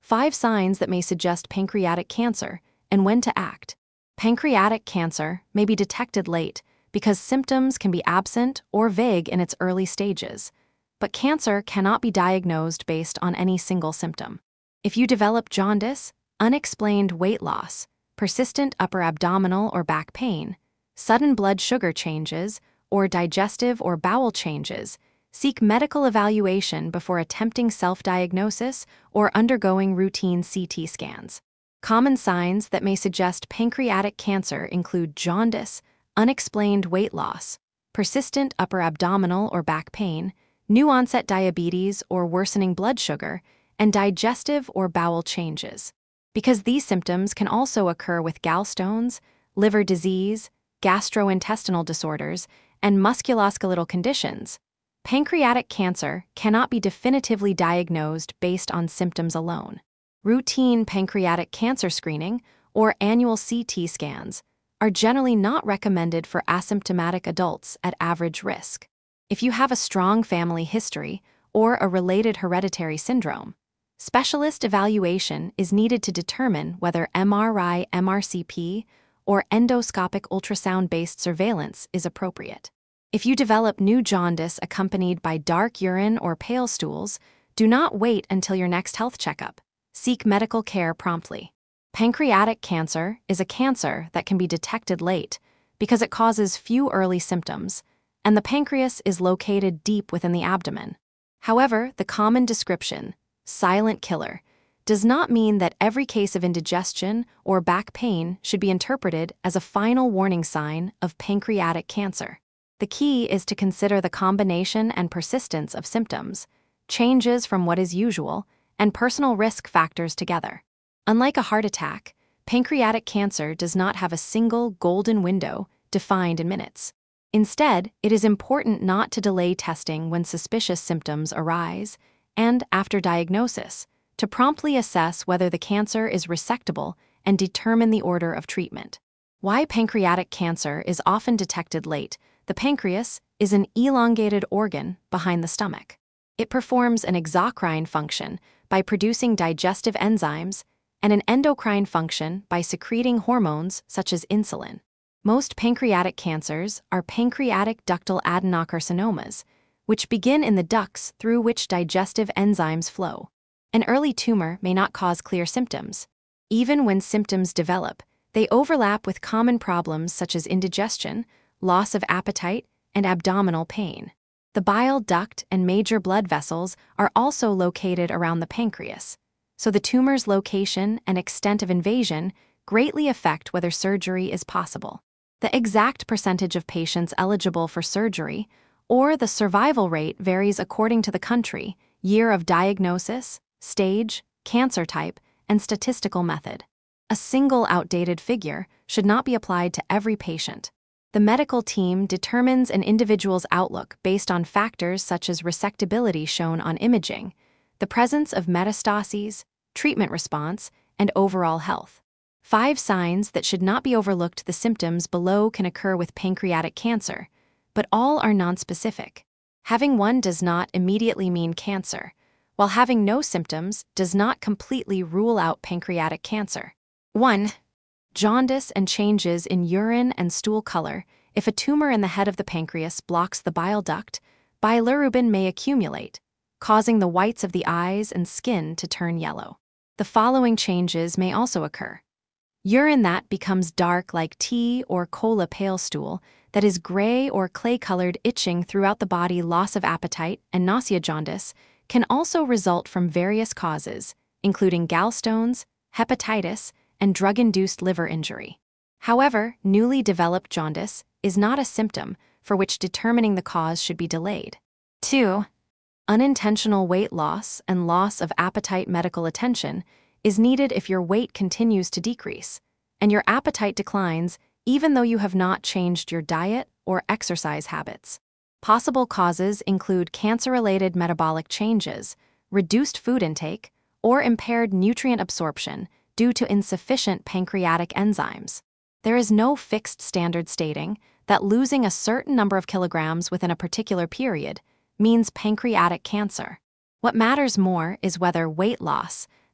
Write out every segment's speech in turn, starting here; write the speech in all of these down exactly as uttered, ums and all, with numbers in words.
Five signs that may suggest pancreatic cancer and when to act. Pancreatic cancer may be detected late because symptoms can be absent or vague in its early stages, but cancer cannot be diagnosed based on any single symptom. If you develop jaundice, unexplained weight loss, persistent upper abdominal or back pain, sudden blood sugar changes, or digestive or bowel changes, seek medical evaluation before attempting self-diagnosis or undergoing routine C T scans. Common signs that may suggest pancreatic cancer include jaundice, unexplained weight loss, persistent upper abdominal or back pain, new-onset diabetes or worsening blood sugar, and digestive or bowel changes. Because these symptoms can also occur with gallstones, liver disease, gastrointestinal disorders, and musculoskeletal conditions, pancreatic cancer cannot be definitively diagnosed based on symptoms alone. Routine pancreatic cancer screening, or annual C T scans, are generally not recommended for asymptomatic adults at average risk. If you have a strong family history or a related hereditary syndrome, specialist evaluation is needed to determine whether M R I M R C P or endoscopic ultrasound-based surveillance is appropriate. If you develop new jaundice accompanied by dark urine or pale stools, do not wait until your next health checkup. Seek medical care promptly. Pancreatic cancer is a cancer that can be detected late because it causes few early symptoms, and the pancreas is located deep within the abdomen. However, the common description, silent killer, does not mean that every case of indigestion or back pain should be interpreted as a final warning sign of pancreatic cancer. The key is to consider the combination and persistence of symptoms, changes from what is usual, and personal risk factors together. Unlike a heart attack, pancreatic cancer does not have a single golden window defined in minutes. Instead, it is important not to delay testing when suspicious symptoms arise, and after diagnosis, to promptly assess whether the cancer is resectable and determine the order of treatment. Why pancreatic cancer is often detected late. The pancreas is an elongated organ behind the stomach. It performs an exocrine function by producing digestive enzymes and an endocrine function by secreting hormones such as insulin. Most pancreatic cancers are pancreatic ductal adenocarcinomas, which begin in the ducts through which digestive enzymes flow. An early tumor may not cause clear symptoms. Even when symptoms develop, they overlap with common problems such as indigestion, loss of appetite, and abdominal pain. The bile duct and major blood vessels are also located around the pancreas, so the tumor's location and extent of invasion greatly affect whether surgery is possible. The exact percentage of patients eligible for surgery or the survival rate varies according to the country, year of diagnosis, stage, cancer type, and statistical method. A single outdated figure should not be applied to every patient. The medical team determines an individual's outlook based on factors such as resectability shown on imaging, the presence of metastases, treatment response, and overall health. Five signs that should not be overlooked. The symptoms below can occur with pancreatic cancer, but all are nonspecific. Having one does not immediately mean cancer, while having no symptoms does not completely rule out pancreatic cancer. one. Jaundice and changes in urine and stool color. If a tumor in the head of the pancreas blocks the bile duct, bilirubin may accumulate, causing the whites of the eyes and skin to turn yellow. The following changes may also occur. Urine that becomes dark like tea or cola pale stool, that is gray or clay-colored, itching throughout the body, loss of appetite, and nausea. Jaundice can also result from various causes, including gallstones, hepatitis, and drug-induced liver injury. However, newly developed jaundice is not a symptom for which determining the cause should be delayed. two. Unintentional weight loss and loss of appetite. Medical attention is needed if your weight continues to decrease and your appetite declines even though you have not changed your diet or exercise habits. Possible causes include cancer-related metabolic changes, reduced food intake, or impaired nutrient absorption due to insufficient pancreatic enzymes. There is no fixed standard stating that losing a certain number of kilograms within a particular period means pancreatic cancer. What matters more is whether weight loss,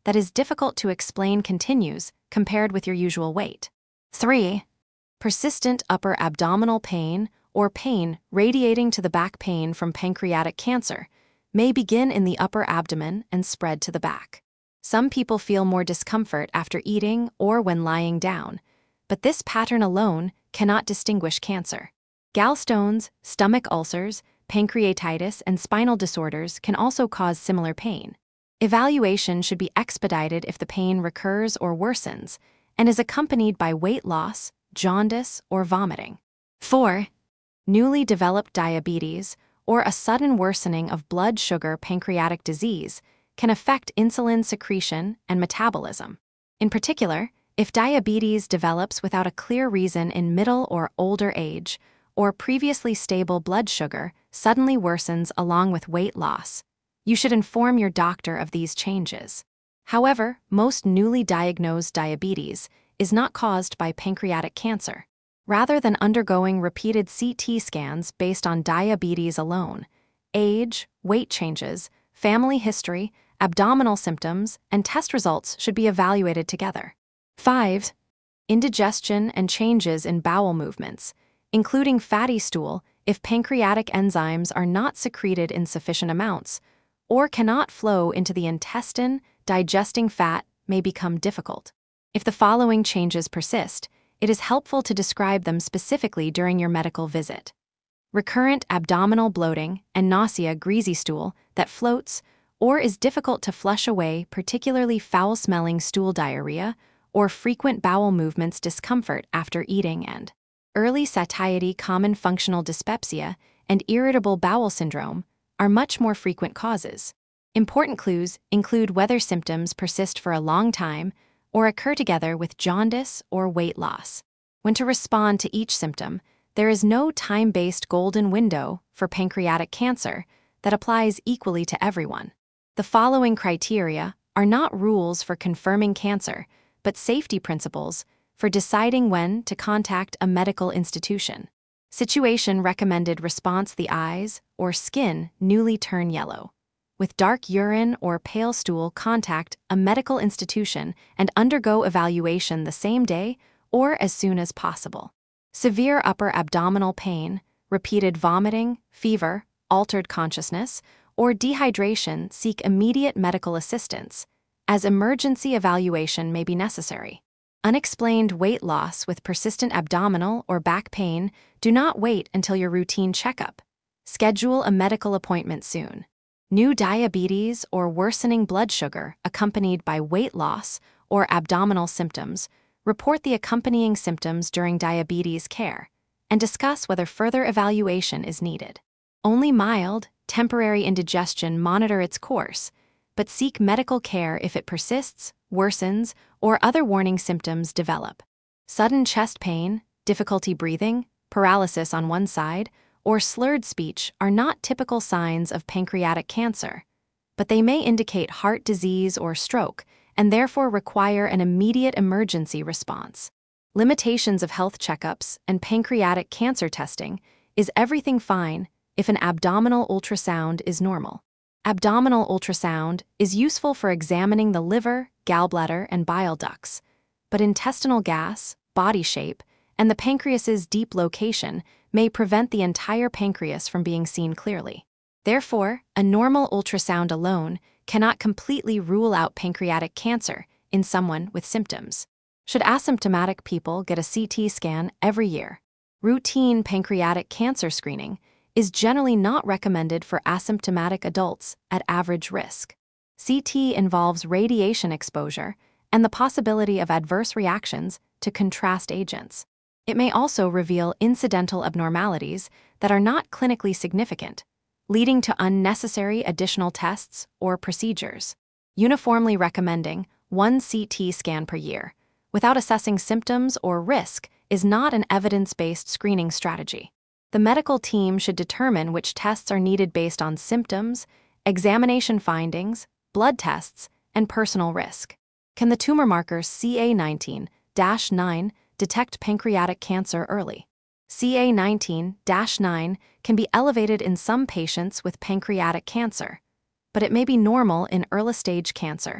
that is difficult to explain continues compared with your usual weight. three. Persistent upper abdominal pain or pain radiating to the back. Pain from pancreatic cancer may begin in the upper abdomen and spread to the back. Some people feel more discomfort after eating or when lying down, but this pattern alone cannot distinguish cancer. Gallstones, stomach ulcers, pancreatitis, and spinal disorders can also cause similar pain. Evaluation should be expedited if the pain recurs or worsens and is accompanied by weight loss, jaundice, or vomiting. four. Newly developed diabetes or a sudden worsening of blood sugar. Pancreatic disease can affect insulin secretion and metabolism. In particular, if diabetes develops without a clear reason in middle or older age, or previously stable blood sugar suddenly worsens along with weight loss, you should inform your doctor of these changes. However, most newly diagnosed diabetes is not caused by pancreatic cancer. Rather than undergoing repeated C T scans based on diabetes alone, age, weight changes, family history, abdominal symptoms, and test results should be evaluated together. five. Indigestion and changes in bowel movements, including fatty stool if pancreatic enzymes are not secreted in sufficient amounts or cannot flow into the intestine. Digesting fat may become difficult. If the following changes persist, it is helpful to describe them specifically during your medical visit. Recurrent abdominal bloating and nausea. Greasy stool that floats or is difficult to flush away, particularly foul-smelling stool. Diarrhea or frequent bowel movements. Discomfort after eating. And early satiety. Common functional dyspepsia and irritable bowel syndrome are much more frequent causes. Important clues include whether symptoms persist for a long time or occur together with jaundice or weight loss. When to respond to each symptom, there is no time-based golden window for pancreatic cancer that applies equally to everyone. The following criteria are not rules for confirming cancer, but safety principles for deciding when to contact a medical institution. Situation: recommended response. The eyes or skin newly turn yellow. With dark urine or pale stool, contact a medical institution and undergo evaluation the same day or as soon as possible. Severe upper abdominal pain, repeated vomiting, fever, altered consciousness, or dehydration. Seek immediate medical assistance, as emergency evaluation may be necessary. Unexplained weight loss with persistent abdominal or back pain. Do not wait until your routine checkup. Schedule a medical appointment soon. New diabetes or worsening blood sugar accompanied by weight loss or abdominal symptoms. Report the accompanying symptoms during diabetes care and discuss whether further evaluation is needed. Only mild, temporary indigestion. Monitor its course, but seek medical care if it persists, worsens, or other warning symptoms develop. Sudden chest pain, difficulty breathing, paralysis on one side, or slurred speech are not typical signs of pancreatic cancer, but they may indicate heart disease or stroke and therefore require an immediate emergency response. Limitations of health checkups and pancreatic cancer testing: is everything fine if an abdominal ultrasound is normal? Abdominal ultrasound is useful for examining the liver, gallbladder, and bile ducts, but intestinal gas, body shape, and the pancreas's deep location may prevent the entire pancreas from being seen clearly. Therefore, a normal ultrasound alone cannot completely rule out pancreatic cancer in someone with symptoms. Should asymptomatic people get a C T scan every year? Routine pancreatic cancer screening is generally not recommended for asymptomatic adults at average risk. C T involves radiation exposure and the possibility of adverse reactions to contrast agents. It may also reveal incidental abnormalities that are not clinically significant, leading to unnecessary additional tests or procedures. Uniformly recommending one C T scan per year without assessing symptoms or risk is not an evidence-based screening strategy. The medical team should determine which tests are needed based on symptoms, examination findings, blood tests, and personal risk. Can the tumor marker C A nineteen dash nine detect pancreatic cancer early? C A nineteen dash nine can be elevated in some patients with pancreatic cancer, but it may be normal in early-stage cancer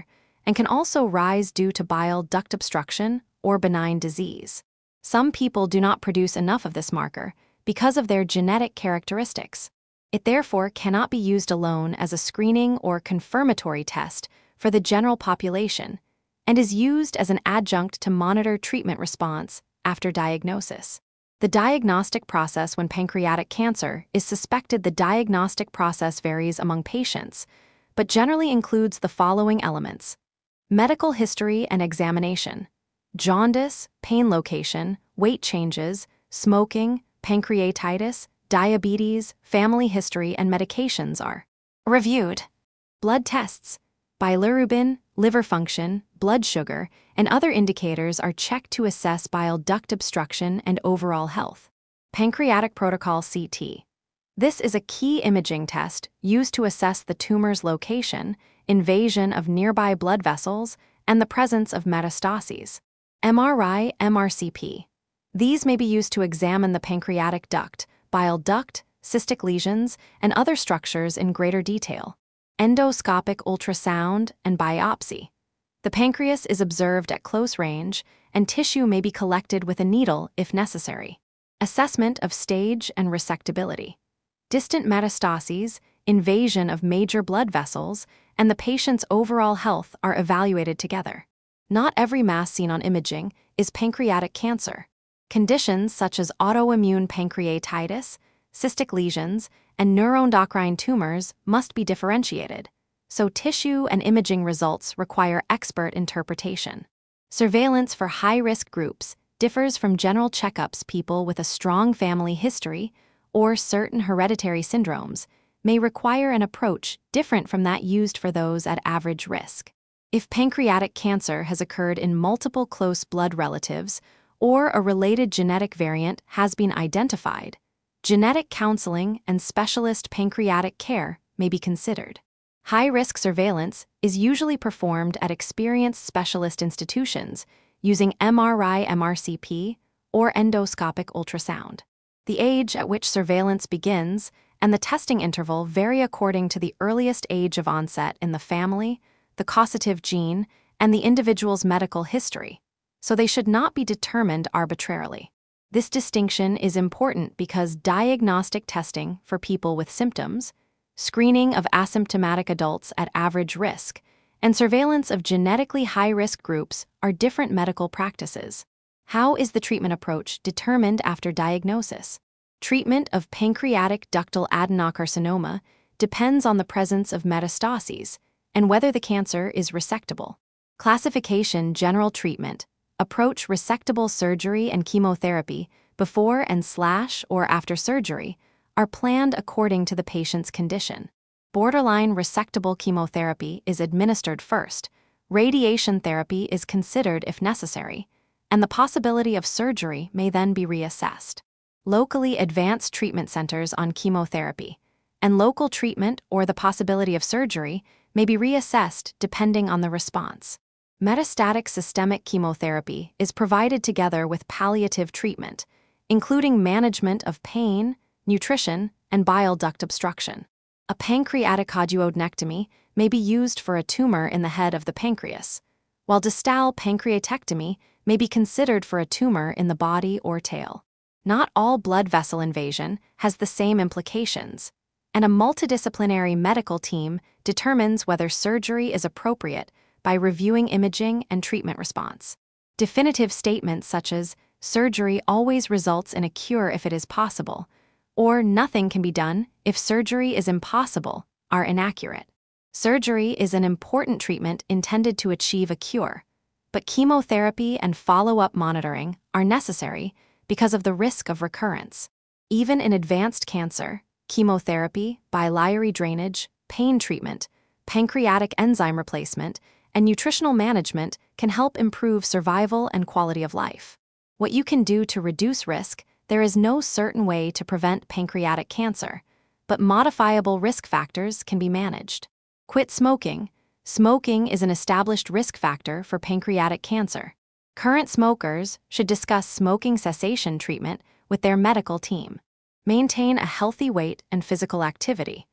and can also rise due to bile duct obstruction or benign disease. Some people do not produce enough of this marker because of their genetic characteristics. It therefore cannot be used alone as a screening or confirmatory test for the general population and is used as an adjunct to monitor treatment response after diagnosis. The diagnostic process when pancreatic cancer is suspected. The diagnostic process varies among patients, but generally includes the following elements: medical history and examination, jaundice, pain location, weight changes, smoking, pancreatitis, diabetes, family history, and medications are reviewed. Blood tests, bilirubin, liver function, blood sugar, and other indicators are checked to assess bile duct obstruction and overall health. Pancreatic protocol C T. This is a key imaging test used to assess the tumor's location, invasion of nearby blood vessels, and the presence of metastases. M R I, M R C P. These may be used to examine the pancreatic duct, bile duct, cystic lesions, and other structures in greater detail. Endoscopic ultrasound and biopsy. The pancreas is observed at close range, and tissue may be collected with a needle if necessary. Assessment of stage and resectability. Distant metastases, invasion of major blood vessels, and the patient's overall health are evaluated together. Not every mass seen on imaging is pancreatic cancer. Conditions such as autoimmune pancreatitis, cystic lesions, and neuroendocrine tumors must be differentiated, so tissue and imaging results require expert interpretation. Surveillance for high-risk groups differs from general checkups. People with a strong family history or certain hereditary syndromes may require an approach different from that used for those at average risk. If pancreatic cancer has occurred in multiple close blood relatives or a related genetic variant has been identified, genetic counseling and specialist pancreatic care may be considered. High-risk surveillance is usually performed at experienced specialist institutions using M R I M R C P or endoscopic ultrasound. The age at which surveillance begins and the testing interval vary according to the earliest age of onset in the family, the causative gene, and the individual's medical history, so they should not be determined arbitrarily. This distinction is important because diagnostic testing for people with symptoms, screening of asymptomatic adults at average risk, and surveillance of genetically high-risk groups are different medical practices. How is the treatment approach determined after diagnosis? Treatment of pancreatic ductal adenocarcinoma depends on the presence of metastases and whether the cancer is resectable. Classification: general treatment. Approach: resectable surgery and chemotherapy before and slash or after surgery are planned according to the patient's condition. Borderline resectable chemotherapy is administered first, radiation therapy is considered if necessary, and the possibility of surgery may then be reassessed. Locally advanced treatment centers on chemotherapy, and local treatment or the possibility of surgery may be reassessed depending on the response. Metastatic systemic chemotherapy is provided together with palliative treatment, including management of pain, nutrition, and bile duct obstruction. A pancreatic duodenectomy may be used for a tumor in the head of the pancreas, while distal pancreatectomy may be considered for a tumor in the body or tail. Not all blood vessel invasion has the same implications, and a multidisciplinary medical team determines whether surgery is appropriate by reviewing imaging and treatment response. Definitive statements such as, surgery always results in a cure if it is possible, or nothing can be done if surgery is impossible, are inaccurate. Surgery is an important treatment intended to achieve a cure, but chemotherapy and follow-up monitoring are necessary because of the risk of recurrence. Even in advanced cancer, chemotherapy, biliary drainage, pain treatment, pancreatic enzyme replacement, and nutritional management can help improve survival and quality of life. What you can do to reduce risk: there is no certain way to prevent pancreatic cancer, but modifiable risk factors can be managed. Quit smoking. Smoking is an established risk factor for pancreatic cancer. Current smokers should discuss smoking cessation treatment with their medical team. Maintain a healthy weight and physical activity.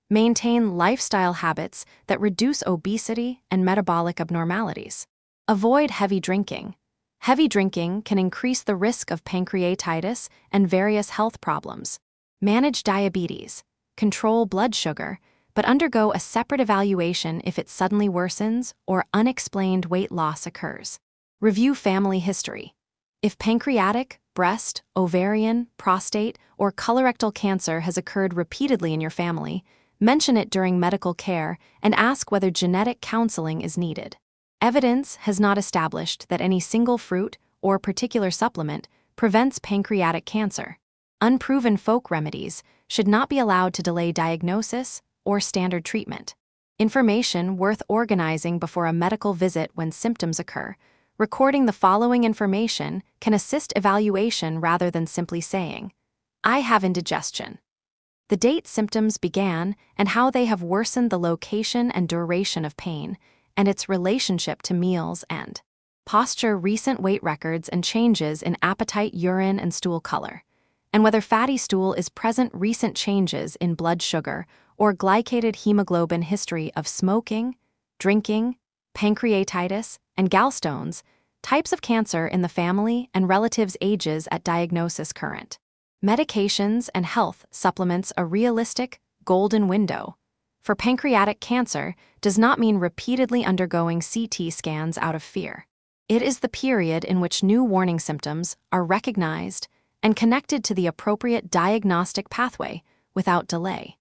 Maintain lifestyle habits that reduce obesity and metabolic abnormalities. Avoid heavy drinking. Heavy drinking can increase the risk of pancreatitis and various health problems. Manage diabetes. Control blood sugar, but undergo a separate evaluation if it suddenly worsens or unexplained weight loss occurs. Review family history. If pancreatic, breast, ovarian, prostate, or colorectal cancer has occurred repeatedly in your family, mention it during medical care and ask whether genetic counseling is needed. Evidence has not established that any single fruit or particular supplement prevents pancreatic cancer. Unproven folk remedies should not be allowed to delay diagnosis or standard treatment. Information worth organizing before a medical visit when symptoms occur. Recording the following information can assist evaluation rather than simply saying, "I have indigestion." The date symptoms began and how they have worsened, the location and duration of pain, and its relationship to meals and posture, recent weight records and changes in appetite, urine, and stool color, and whether fatty stool is present, recent changes in blood sugar or glycated hemoglobin, history of smoking, drinking, pancreatitis, and gallstones, types of cancer in the family and relatives' ages at diagnosis, current medications and health supplements. A realistic, golden window for pancreatic cancer does not mean repeatedly undergoing C T scans out of fear. It is the period in which new warning symptoms are recognized and connected to the appropriate diagnostic pathway without delay.